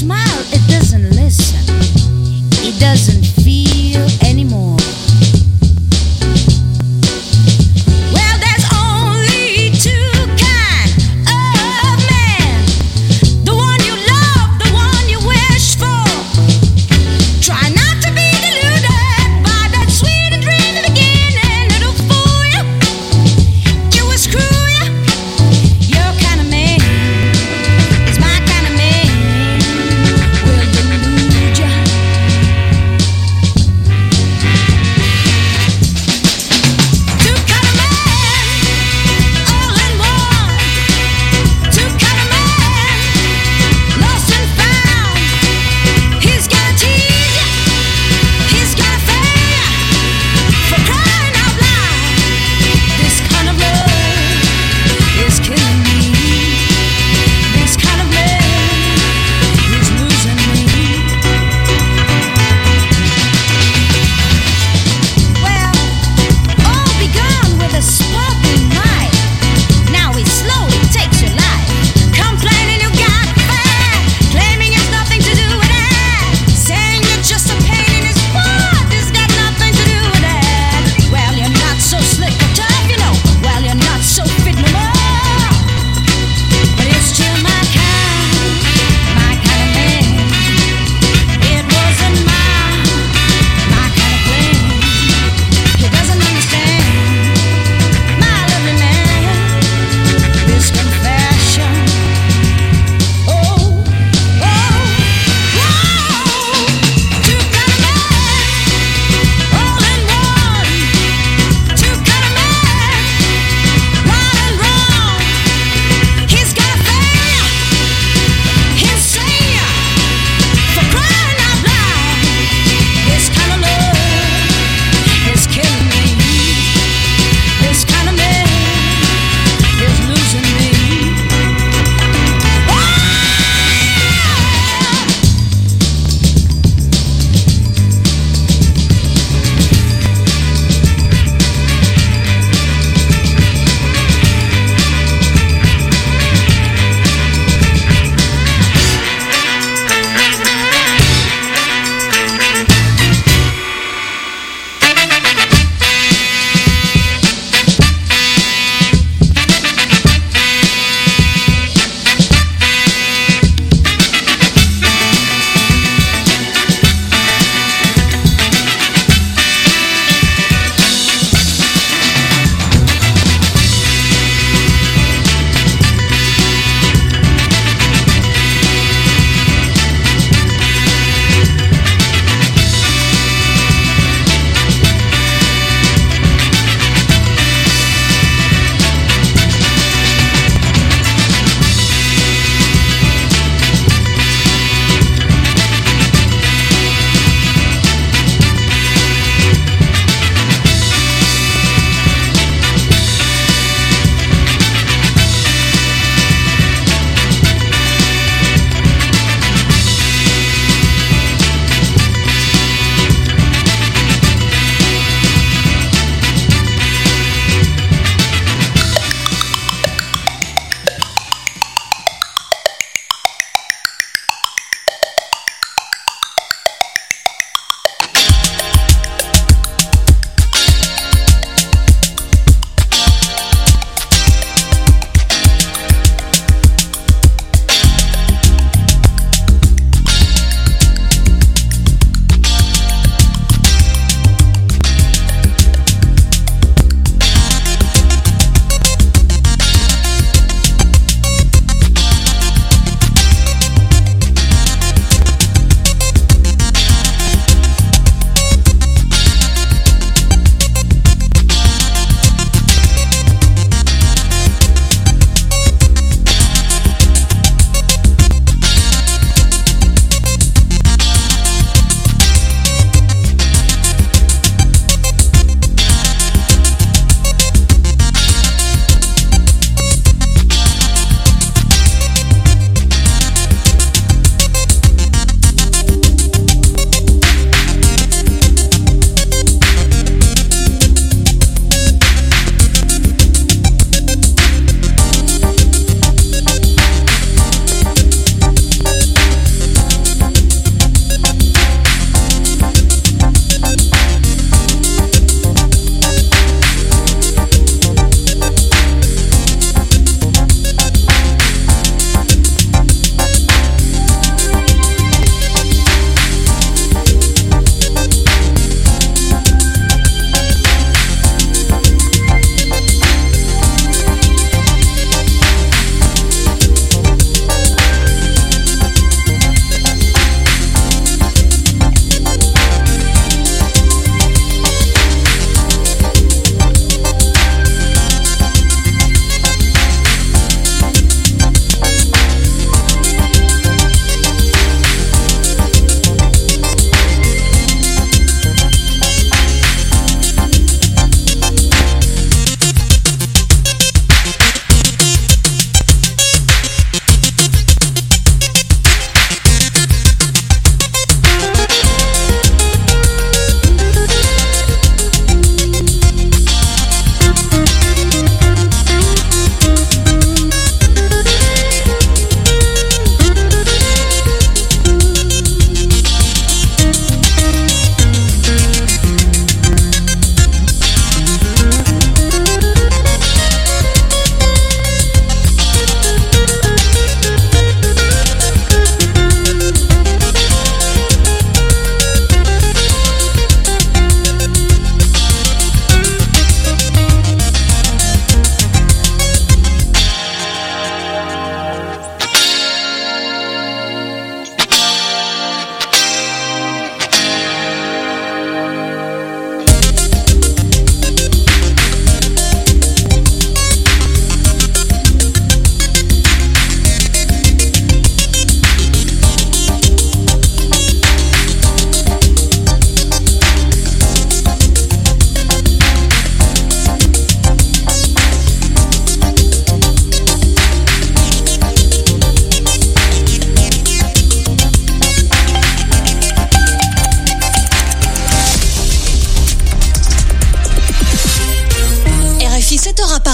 smile, it doesn't listen. It doesn't feel anymore. Well, there's only two kind of man. The one you love, the one you wish for. Try not to be deluded by that sweet and dreamy beginning. It'll fool you, it will screw you. Your kind of man is my kind of man.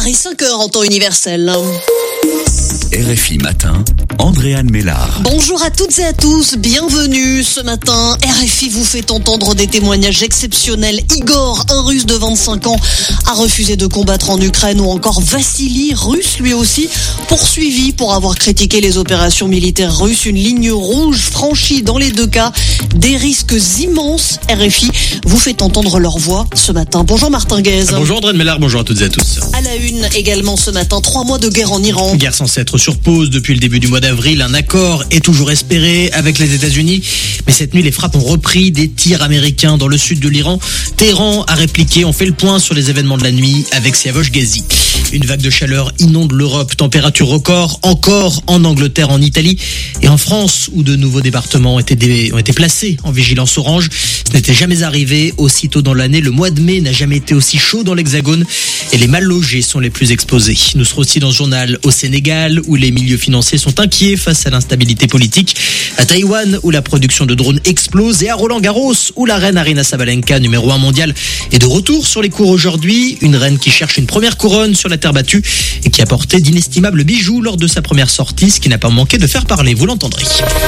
et 5h en temps universel. RFI Matin, Andréane Mélard. Bonjour à toutes et à tous, bienvenue ce matin. RFI vous fait entendre des témoignages exceptionnels. Igor, un Russe de 25 ans, a refusé de combattre en Ukraine, ou encore Vassili, Russe lui aussi, poursuivi pour avoir critiqué les opérations militaires russes. Une ligne rouge franchie dans les deux cas, des risques immenses. RFI vous fait entendre leur voix ce matin. Bonjour Martin Guez. Bonjour Andréane Mélard, bonjour à toutes et à tous. À la une également ce matin, 3 mois de guerre en Iran. Guerre censée être sur pause depuis le début du mois d'avril. Un accord est toujours espéré avec les États-Unis. Mais cette nuit, les frappes ont repris, des tirs américains dans le sud de l'Iran. Téhéran a répliqué. On fait le point sur les événements de la nuit avec Siavosh Ghazi. Une vague de chaleur inonde l'Europe. Température record encore en Angleterre, en Italie et en France, où de nouveaux départements ont été placés en vigilance orange. Ce n'était jamais arrivé aussitôt dans l'année. Le mois de mai n'a jamais été aussi chaud dans l'Hexagone et les mal logés sont les plus exposés. Nous serons aussi dans ce journal au Sénégal, où les milieux financiers sont inquiets face à l'instabilité politique, à Taïwan, où la production de drones explose, et à Roland-Garros, où la reine Aryna Sabalenka, numéro 1 mondial, est de retour sur les cours aujourd'hui. Une reine qui cherche une première couronne sur la terre battue et qui a porté d'inestimables bijoux lors de sa première sortie, ce qui n'a pas manqué de faire parler, vous l'entendrez.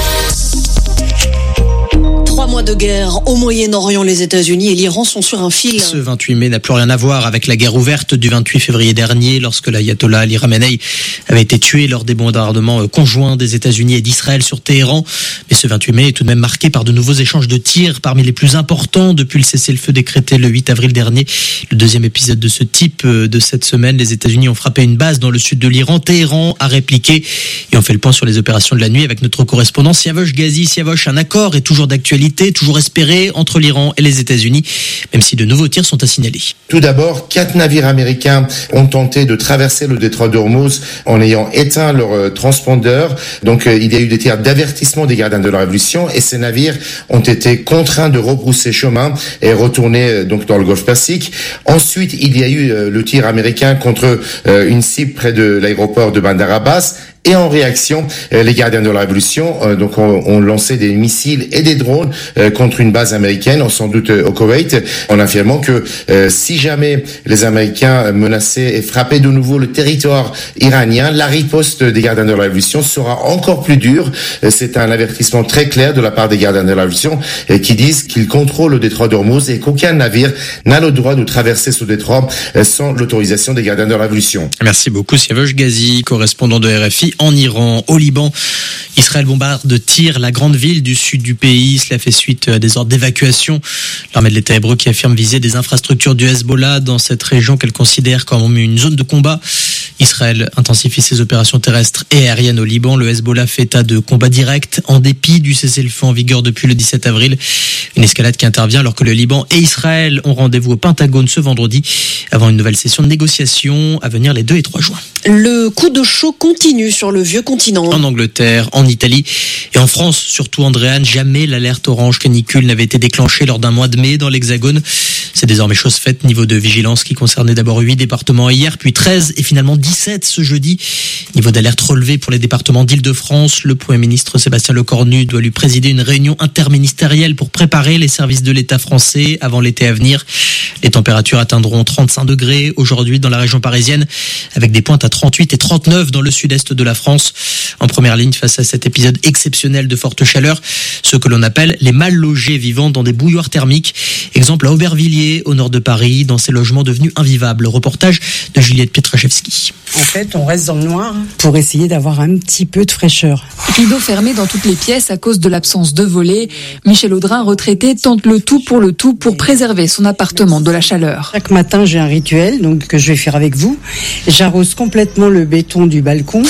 3 mois de guerre au Moyen-Orient, les États-Unis et l'Iran sont sur un fil. Ce 28 mai n'a plus rien à voir avec la guerre ouverte du 28 février dernier, lorsque l'ayatollah Ali Khamenei avait été tué lors des bombardements conjoints des États-Unis et d'Israël sur Téhéran. Mais ce 28 mai est tout de même marqué par de nouveaux échanges de tirs, parmi les plus importants depuis le cessez-le-feu décrété le 8 avril dernier. Le deuxième épisode de ce type de cette semaine, les États-Unis ont frappé une base dans le sud de l'Iran. Téhéran a répliqué et on fait le point sur les opérations de la nuit avec notre correspondant Siavosh Ghazi. Siavosh, un accord est toujours d'actualité, toujours espéré entre l'Iran et les États-Unis, même si de nouveaux tirs sont à signaler. Tout d'abord, 4 navires américains ont tenté de traverser le détroit d'Ormuz en ayant éteint leur transpondeur. Donc il y a eu des tirs d'avertissement des gardiens de la Révolution et ces navires ont été contraints de rebrousser chemin et retourner donc dans le Golfe Persique. Ensuite, il y a eu le tir américain contre une cible près de l'aéroport de Bandar Abbas. Et en réaction, les gardiens de la Révolution donc ont lancé des missiles et des drones contre une base américaine, sans doute au Koweït, en affirmant que si jamais les Américains menaçaient et frappaient de nouveau le territoire iranien, la riposte des gardiens de la Révolution sera encore plus dure. C'est un avertissement très clair de la part des gardiens de la Révolution qui disent qu'ils contrôlent le détroit d'Ormuz et qu'aucun navire n'a le droit de traverser ce détroit sans l'autorisation des gardiens de la Révolution. Merci beaucoup Siavosh Ghazi, correspondant de RFI en Iran. Au Liban, Israël bombarde de tirs la grande ville du sud du pays. Cela fait suite à des ordres d'évacuation. L'armée de l'État hébreu qui affirme viser des infrastructures du Hezbollah dans cette région qu'elle considère comme une zone de combat. Israël intensifie ses opérations terrestres et aériennes au Liban. Le Hezbollah fait état de combat direct en dépit du cessez-le-feu en vigueur depuis le 17 avril. Une escalade qui intervient alors que le Liban et Israël ont rendez-vous au Pentagone ce vendredi avant une nouvelle session de négociation à venir les 2 et 3 juin. Le coup de chaud continue sur le vieux continent. En Angleterre, en Italie et en France, surtout Andréane, jamais l'alerte orange canicule n'avait été déclenchée lors d'un mois de mai dans l'Hexagone. C'est désormais chose faite, niveau de vigilance qui concernait d'abord 8 départements hier, puis 13 et finalement 17 ce jeudi. Niveau d'alerte relevé pour les départements d'Île-de-France. Le Premier ministre Sébastien Lecornu doit lui présider une réunion interministérielle pour préparer les services de l'État français avant l'été à venir. Les températures atteindront 35 degrés aujourd'hui dans la région parisienne, avec des pointes à 38 et 39 dans le sud-est de la France. En première ligne face à cet épisode exceptionnel de forte chaleur, ceux que l'on appelle les mal logés vivant dans des bouilloires thermiques. Exemple à Aubervilliers, au nord de Paris, dans ces logements devenus invivables. Reportage de Juliette Pietraszewski. En fait, on reste dans le noir pour essayer d'avoir un petit peu de fraîcheur. Rideaux fermés dans toutes les pièces à cause de l'absence de volets. Michel Audrin, retraité, tente le tout pour préserver son appartement de la chaleur. Chaque matin, j'ai un rituel donc que je vais faire avec vous. J'arrose complètement le béton du balcon.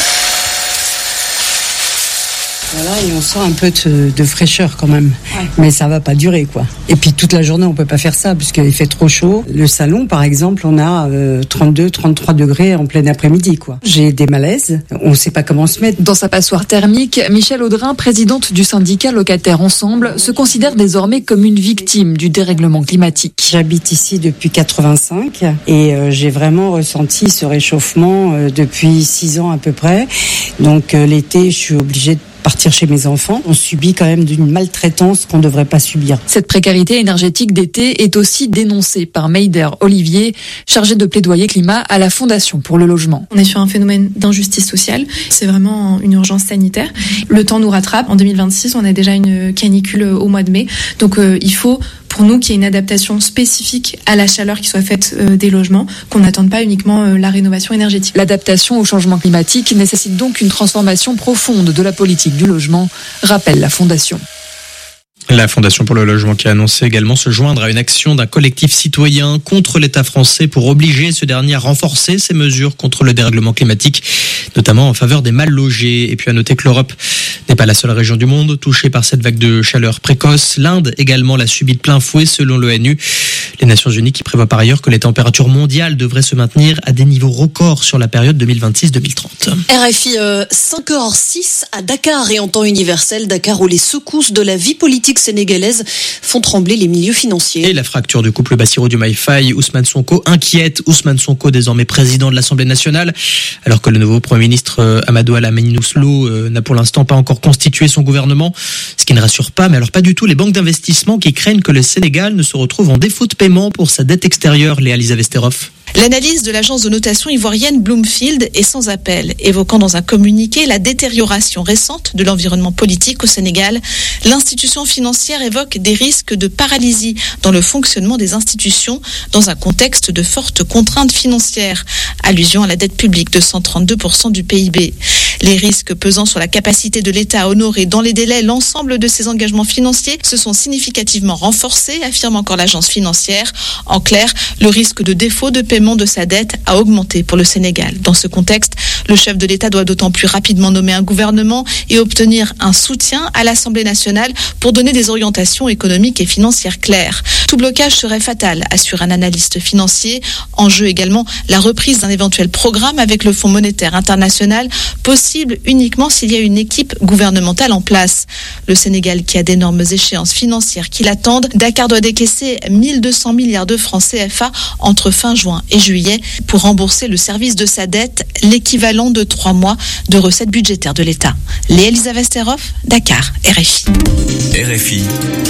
Voilà, et on sent un peu de fraîcheur quand même. Ouais. Mais ça va pas durer, quoi. Et puis toute la journée, on peut pas faire ça parce qu'il fait trop chaud. Le salon, par exemple, on a 32, 33 degrés en plein après-midi, quoi. J'ai des malaises. On sait pas comment se mettre. Dans sa passoire thermique, Michel Audrin, présidente du syndicat Locataires Ensemble, se considère désormais comme une victime du dérèglement climatique. J'habite ici depuis 85 et j'ai vraiment ressenti ce réchauffement depuis 6 ans à peu près. Donc l'été, je suis obligée de partir chez mes enfants. On subit quand même d'une maltraitance qu'on ne devrait pas subir. Cette précarité énergétique d'été est aussi dénoncée par Meider Olivier, chargé de plaidoyer climat à la Fondation pour le logement. On est sur un phénomène d'injustice sociale. C'est vraiment une urgence sanitaire. Le temps nous rattrape. En 2026, on a déjà une canicule au mois de mai. Donc il faut, pour nous, qu'il y ait une adaptation spécifique à la chaleur qui soit faite des logements, qu'on n'attende pas uniquement la rénovation énergétique. L'adaptation au changement climatique nécessite donc une transformation profonde de la politique du logement, rappelle la Fondation. La Fondation pour le logement qui a annoncé également se joindre à une action d'un collectif citoyen contre l'État français pour obliger ce dernier à renforcer ses mesures contre le dérèglement climatique, notamment en faveur des mal logés. Et puis à noter que l'Europe n'est pas la seule région du monde touchée par cette vague de chaleur précoce. L'Inde également l'a subie de plein fouet selon l'ONU. Les Nations Unies qui prévoient par ailleurs que les températures mondiales devraient se maintenir à des niveaux records sur la période 2026-2030. RFI 5h06 à Dakar et en temps universel, Dakar où les secousses de la vie politique sénégalaise font trembler les milieux financiers. Et la fracture du couple Bassirou Diomaye Faye, Ousmane Sonko inquiète. Ousmane Sonko, désormais président de l'Assemblée nationale, alors que le nouveau Premier ministre Amadou Alamine Louslo n'a pour l'instant pas encore constitué son gouvernement, ce qui ne rassure pas, mais alors pas du tout les banques d'investissement qui craignent que le Sénégal ne se retrouve en défaut de paiement pour sa dette extérieure. Léa Vesterov. L'analyse de l'agence de notation ivoirienne Bloomfield est sans appel, évoquant dans un communiqué la détérioration récente de l'environnement politique au Sénégal. L'institution financière évoque des risques de paralysie dans le fonctionnement des institutions dans un contexte de fortes contraintes financières, allusion à la dette publique de 132% du PIB. Les risques pesant sur la capacité de l'État à honorer dans les délais l'ensemble de ses engagements financiers se sont significativement renforcés, affirme encore l'agence financière. En clair, le risque de défaut de paiement de sa dette a augmenté pour le Sénégal. Dans ce contexte, le chef de l'État doit d'autant plus rapidement nommer un gouvernement et obtenir un soutien à l'Assemblée nationale pour donner des orientations économiques et financières claires. Tout blocage serait fatal, assure un analyste financier. En jeu également la reprise d'un éventuel programme avec le Fonds monétaire international, possible uniquement s'il y a une équipe gouvernementale en place. Le Sénégal qui a d'énormes échéances financières qui l'attendent, Dakar doit décaisser 1200 milliards de francs CFA entre fin juin et juillet pour rembourser le service de sa dette, l'équivalent de 3 mois de recettes budgétaires de l'État. Léa Vesterov, Dakar, RFI. RFI,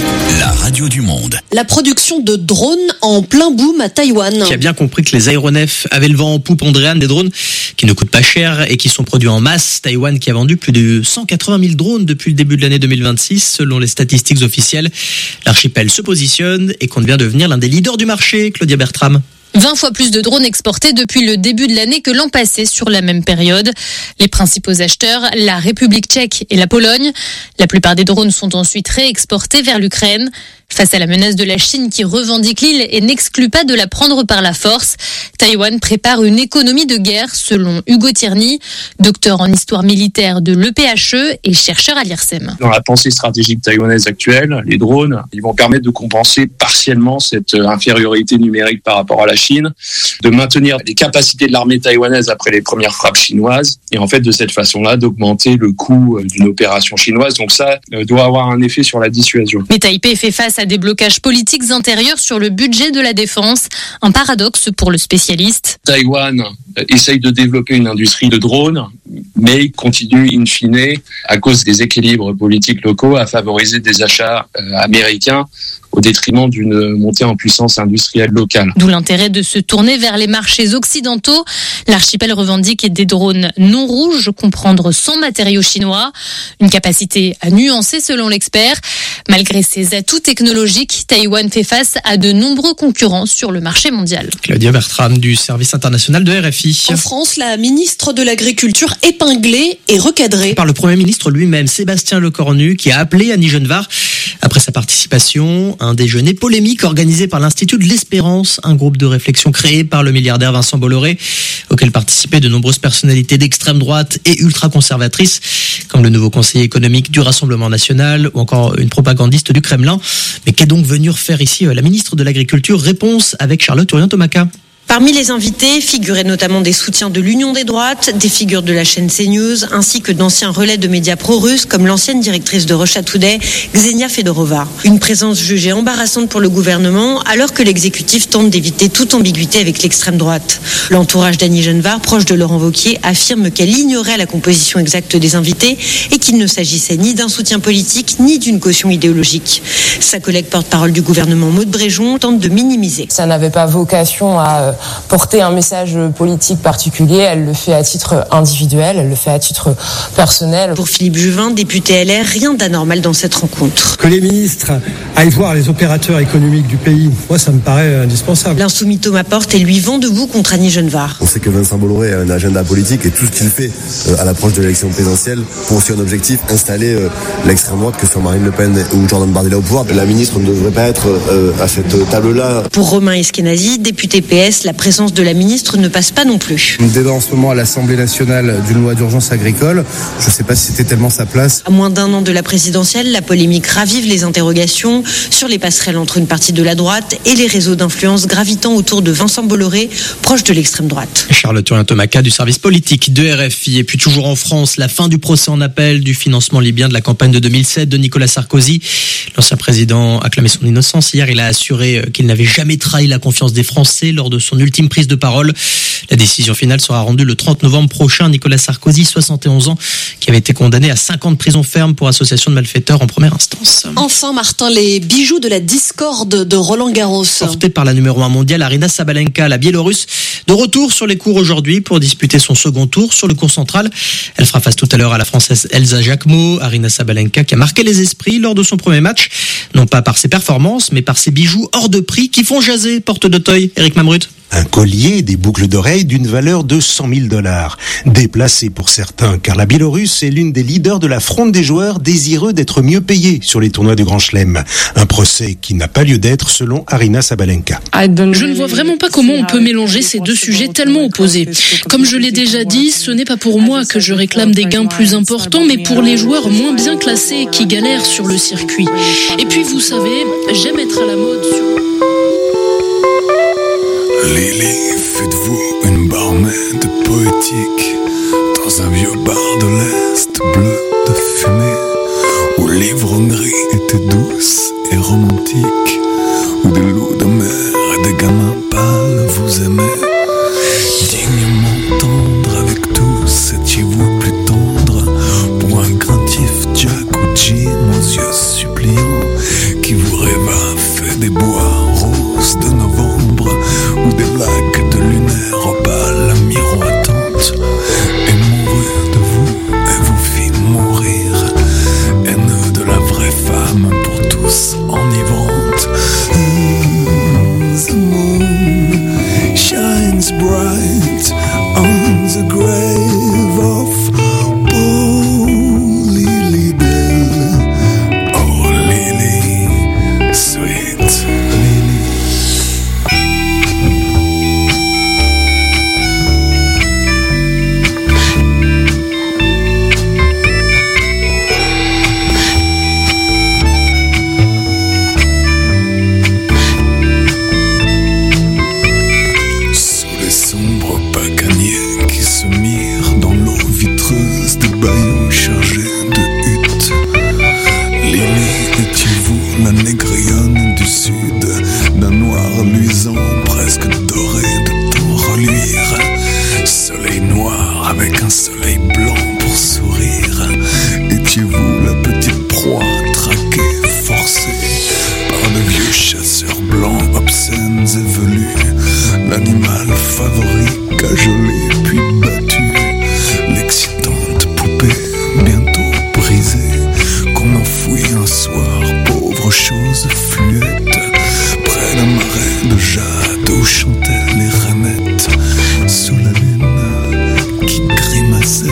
la radio du monde. La production de drones en plein boom à Taïwan. Qui a bien compris que les aéronefs avaient le vent en poupe, Andréane, des drones qui ne coûtent pas cher et qui sont produits en masse. Taïwan qui a vendu plus de 180 000 drones depuis le début de l'année 2026, selon les statistiques officielles. L'archipel se positionne et compte bien devenir l'un des leaders du marché. Claudia Bertram. 20 fois plus de drones exportés depuis le début de l'année que l'an passé sur la même période. Les principaux acheteurs, la République tchèque et la Pologne. La plupart des drones sont ensuite réexportés vers l'Ukraine. Face à la menace de la Chine qui revendique l'île et n'exclut pas de la prendre par la force, Taïwan prépare une économie de guerre selon Hugo Tierney, docteur en histoire militaire de l'EPHE et chercheur à l'IRSEM. Dans la pensée stratégique taïwanaise actuelle, les drones, ils vont permettre de compenser partiellement cette infériorité numérique par rapport à la Chine, de maintenir les capacités de l'armée taïwanaise après les premières frappes chinoises et en fait de cette façon-là d'augmenter le coût d'une opération chinoise. Donc ça doit avoir un effet sur la dissuasion. Mais Taipei fait face à des blocages politiques intérieurs sur le budget de la défense, un paradoxe pour le spécialiste. Taïwan essaye de développer une industrie de drones, mais continue in fine, à cause des équilibres politiques locaux, à favoriser des achats américains au détriment d'une montée en puissance industrielle locale. D'où l'intérêt de se tourner vers les marchés occidentaux. L'archipel revendique des drones non rouges, comprendre sans matériaux chinois. Une capacité à nuancer selon l'expert. Malgré ses atouts technologiques, Taïwan fait face à de nombreux concurrents sur le marché mondial. Claudia Bertram du service international de RFI. En France, la ministre de l'Agriculture épinglée et recadrée. Par le Premier ministre lui-même, Sébastien Lecornu, qui a appelé Annie Genevard après sa participation à un déjeuner polémique organisé par l'Institut de l'Espérance, un groupe de réflexion créé par le milliardaire Vincent Bolloré, auquel participaient de nombreuses personnalités d'extrême droite et ultra-conservatrices, comme le nouveau conseiller économique du Rassemblement national ou encore une propagandiste du Kremlin. Mais qu'est donc venue faire ici la ministre de l'Agriculture? Réponse avec Charlotte Urien-Tomaka. Parmi les invités figuraient notamment des soutiens de l'Union des droites, des figures de la chaîne CNews, ainsi que d'anciens relais de médias pro-russes comme l'ancienne directrice de Russia Today, Ksenia Fedorova. Une présence jugée embarrassante pour le gouvernement, alors que l'exécutif tente d'éviter toute ambiguïté avec l'extrême droite. L'entourage d'Annie Genevard, proche de Laurent Wauquiez, affirme qu'elle ignorait la composition exacte des invités et qu'il ne s'agissait ni d'un soutien politique ni d'une caution idéologique. Sa collègue porte-parole du gouvernement, Maud Bréjon, tente de minimiser. Ça n'avait pas vocation à porter un message politique particulier, elle le fait à titre individuel, elle le fait à titre personnel. Pour Philippe Juvin, député LR, rien d'anormal dans cette rencontre. Que les ministres aillent voir les opérateurs économiques du pays, moi ça me paraît indispensable. L'insoumis Thomas Porte est lui vent debout contre Annie Genevard. On sait que Vincent Bolloré a un agenda politique et tout ce qu'il fait à l'approche de l'élection présidentielle pour aussi un objectif, installer l'extrême droite, que ce soit Marine Le Pen ou Jordan Bardella au pouvoir. La ministre ne devrait pas être à cette table-là. Pour Romain Eskenazi, député PS, la présence de la ministre ne passe pas non plus. On débat en ce moment à l'Assemblée nationale d'une loi d'urgence agricole. Je ne sais pas si c'était tellement sa place. À moins d'un an de la présidentielle, la polémique ravive les interrogations sur les passerelles entre une partie de la droite et les réseaux d'influence gravitant autour de Vincent Bolloré, proche de l'extrême droite. Charles Turien-Tomaca du service politique de RFI. Et puis toujours en France, la fin du procès en appel du financement libyen de la campagne de 2007 de Nicolas Sarkozy. L'ancien président a clamé son innocence. Hier, il a assuré qu'il n'avait jamais trahi la confiance des Français lors de son ultime prise de parole. La décision finale sera rendue le 30 novembre prochain. Nicolas Sarkozy, 71 ans, qui avait été condamné à 5 ans de prison ferme pour association de malfaiteurs en première instance. Enfin, Martin, les bijoux de la discorde de Roland Garros. Portée par la numéro 1 mondiale, Aryna Sabalenka, la Biélorusse, de retour sur les cours aujourd'hui pour disputer son second tour sur le court central. Elle fera face tout à l'heure à la Française Elsa Jacquemot. Aryna Sabalenka qui a marqué les esprits lors de son premier match, non pas par ses performances, mais par ses bijoux hors de prix qui font jaser porte d'Auteuil. Éric Mamrut. Un collier et des boucles d'oreilles d'une valeur de $100 000. Déplacé pour certains, car la Biélorusse est l'une des leaders de la fronde des joueurs désireux d'être mieux payés sur les tournois de Grand Chelem. Un procès qui n'a pas lieu d'être selon Aryna Sabalenka. Je ne vois vraiment pas comment on peut mélanger ces deux sujets tellement opposés. Comme je l'ai déjà dit, ce n'est pas pour moi que je réclame des gains plus importants, mais pour les joueurs moins bien classés qui galèrent sur le circuit. Et puis vous savez, j'aime être à la mode sur... Lily, faites-vous une barmaid poétique dans un vieux bar de l'Est bleu de fumée où l'ivrognerie était douce et romantique, où des loups de mer et des gamins pâles vous aimaient. Dignement tendre avec tous, étiez-vous plus tendre pour un craintif Jack ou Jim aux yeux suppliants qui vous rêva fait des bois roses de novembre ou des lacs de lunaire opale miroitante et mourut de vous et vous fit mourir, haineux de la vraie femme pour tous enivrante. The moon shines bright on the grave of poor Lily Bell. Oh Lily, sweet Lily. La négrillonne du sud, d'un noir luisant presque doré de temps reluire. Soleil noir avec un soleil blanc pour sourire. Étiez-vous la petite proie traquée, forcée par de vieux chasseurs blancs obscènes et velus, l'animal favori cajolé puis battu, l'excitante poupée bientôt brisée qu'on enfouit un soir, pauvre chose fluette, près d'un marais de jade où chantaient les rainettes, sous la lune qui grimaçait.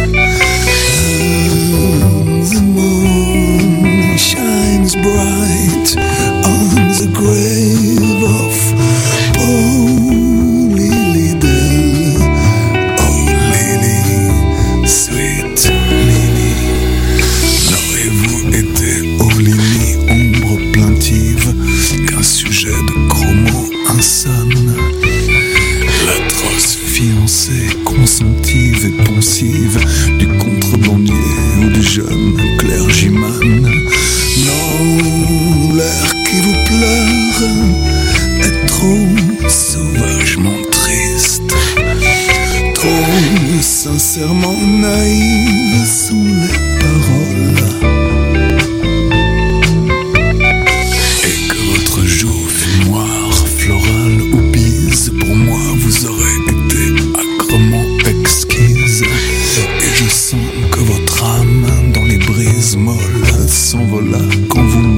The moon shines bright on the grave of poor Lily Dell. Oh Lily, sweet Lily, n'aurez-vous été, oh Lily, ombre plaintive, quand vous